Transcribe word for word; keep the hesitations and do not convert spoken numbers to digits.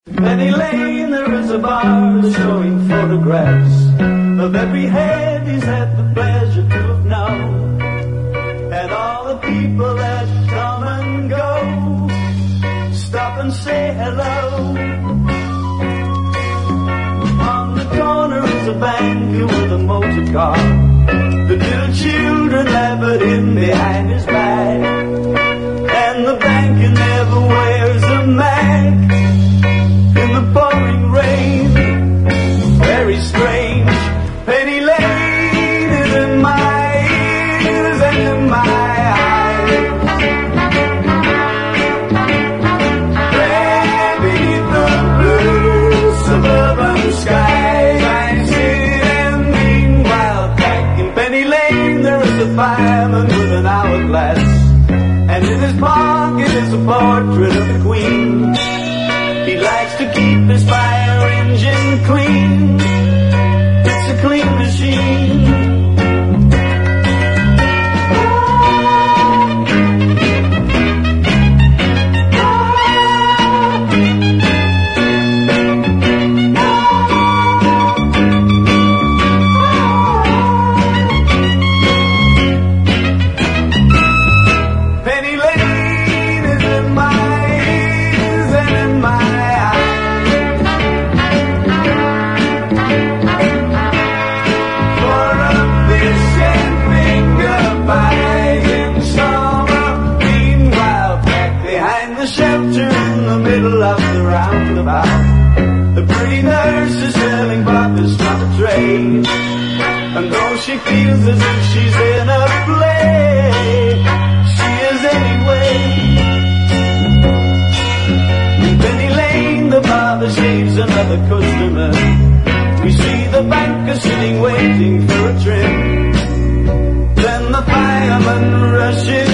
Penny Lane, there is a bar showing photographs of every head he's had the pleasure to have known, and all the people that come and go stop and say hello. On the corner is a banker with a motor car. The little children laugh at him behind his back, and the banker never wears a mask in the pouring rain. Very strange. Penny Lane is in my ears and in my eyes. There beneath the blue suburban skies, I sit and meanwhile back in Penny Lane there is a fireman with an hourglass, and in his pocket is a portrait of the Queen. He likes to keep his fire engine clean. It's a clean machine. Penny Lane is in my ears and in my shelter in the middle of the roundabout. The pretty nurse is selling breakfast on a tray, and though she feels as if she's in a play, she is anyway. In Penny Lane the barber shaves another customer. We see the banker sitting waiting for a trim. Then the fireman rushes